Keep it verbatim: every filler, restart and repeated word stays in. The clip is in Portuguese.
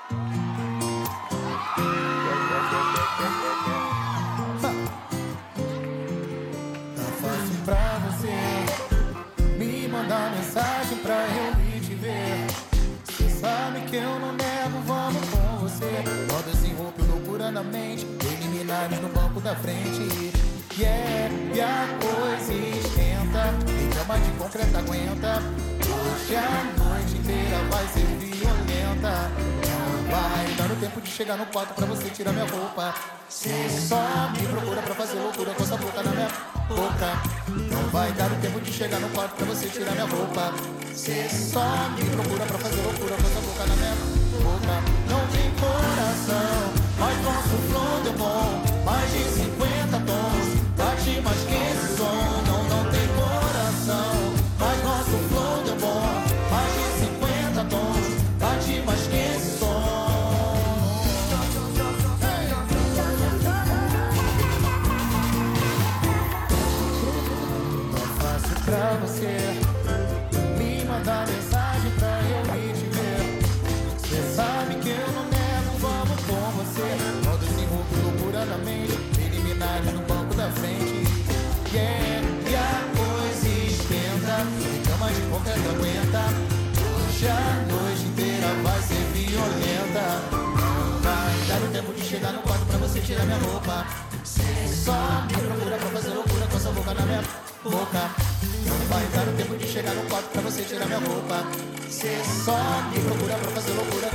Tá fácil pra você me mandar mensagem pra eu ir te ver. Cê sabe que eu não nego, vamos com você. Roda sem roupa e loucura na mente, preliminares no banco da frente. Yeah, e a coisa esquenta, nem cama de concreto aguenta. Hoje a noite inteira vai ser violenta. Não vai dar o tempo de chegar no quarto pra você tirar minha roupa. Cê só me procura pra fazer loucura com essa boca na minha boca. Não vai dar o tempo de chegar no quarto pra você tirar minha roupa. Cê só me procura pra fazer loucura com essa boca na minha boca. Não tem coração, mas nosso flow deu bom. Mais de cinquenta tons, bate mais que esse som. Não, não tem coração, mas nosso flow deu bom. Mais de cinquenta tons, bate mais que esse som. Pra você me mandar mensagem pra eu ir te ver. Cê sabe que eu não nego, vamos com você. Roda sem roupa e loucura na mente, preliminares no banco da frente. Yeah, e a coisa esquenta, nem cama de concreto aguenta. Hoje a noite inteira vai ser violenta. Não vai dar o tempo de chegar no quarto pra você tirar minha roupa. Cê só me procura pra fazer loucura com essa boca na minha boca. Não vai dar o tempo de chegar no quarto pra você tirar minha roupa. Cê só me procura pra fazer loucura